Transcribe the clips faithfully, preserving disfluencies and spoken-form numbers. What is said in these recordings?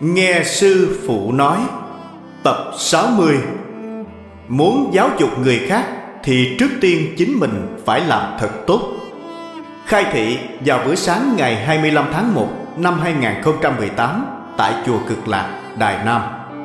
Nghe sư phụ nói. Tập sáu mươi. Muốn giáo dục người khác thì trước tiên chính mình phải làm thật tốt. Khai thị vào bữa sáng ngày hai mươi lăm tháng một năm hai nghìn không trăm mười tám tại chùa Cực Lạc, Đài Nam.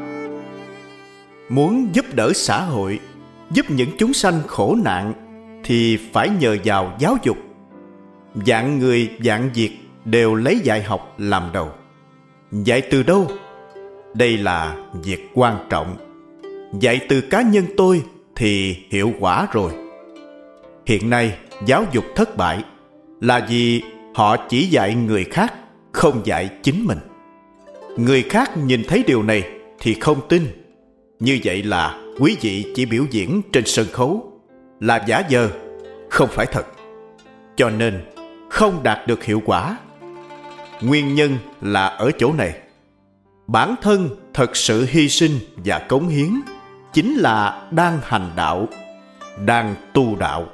Muốn giúp đỡ xã hội, giúp những chúng sanh khổ nạn thì phải nhờ vào giáo dục. Vạn người vạn việc đều lấy dạy học làm đầu. Dạy từ đâu? Đây là việc quan trọng. Dạy từ cá nhân tôi thì hiệu quả rồi. Hiện nay giáo dục thất bại là vì họ chỉ dạy người khác, không dạy chính mình. Người khác nhìn thấy điều này thì không tin. Như vậy là quý vị chỉ biểu diễn trên sân khấu, là giả vờ, không phải thật. Cho nên không đạt được hiệu quả. Nguyên nhân là ở chỗ này. Bản thân thật sự hy sinh và cống hiến chính là đang hành đạo, đang tu đạo.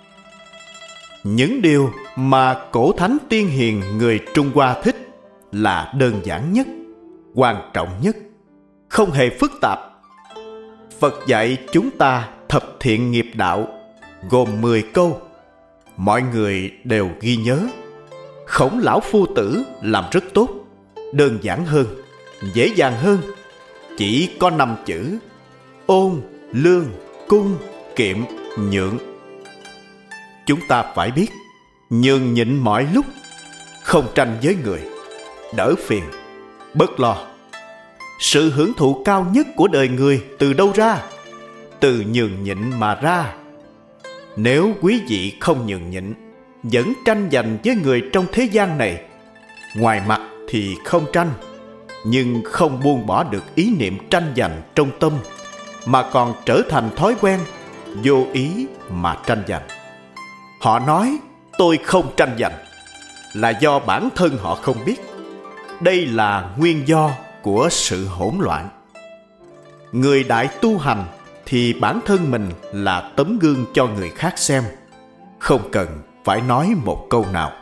Những điều mà cổ thánh tiên hiền người Trung Hoa thích là đơn giản nhất, quan trọng nhất, không hề phức tạp. Phật dạy chúng ta thập thiện nghiệp đạo gồm mười câu. Mọi người đều ghi nhớ. Khổng lão phu tử làm rất tốt, đơn giản hơn, dễ dàng hơn. Chỉ có năm chữ: ôn, lương, cung, kiệm, nhượng. Chúng ta phải biết nhường nhịn mọi lúc, không tranh với người, đỡ phiền, bớt lo. Sự hưởng thụ cao nhất của đời người từ đâu ra? Từ nhường nhịn mà ra. Nếu quý vị không nhường nhịn, vẫn tranh giành với người trong thế gian này, ngoài mặt thì không tranh, nhưng không buông bỏ được ý niệm tranh giành trong tâm, mà còn trở thành thói quen, vô ý mà tranh giành. Họ nói tôi không tranh giành là do bản thân họ không biết. Đây là nguyên do của sự hỗn loạn. Người đại tu hành thì bản thân mình là tấm gương cho người khác xem, không cần phải nói một câu nào.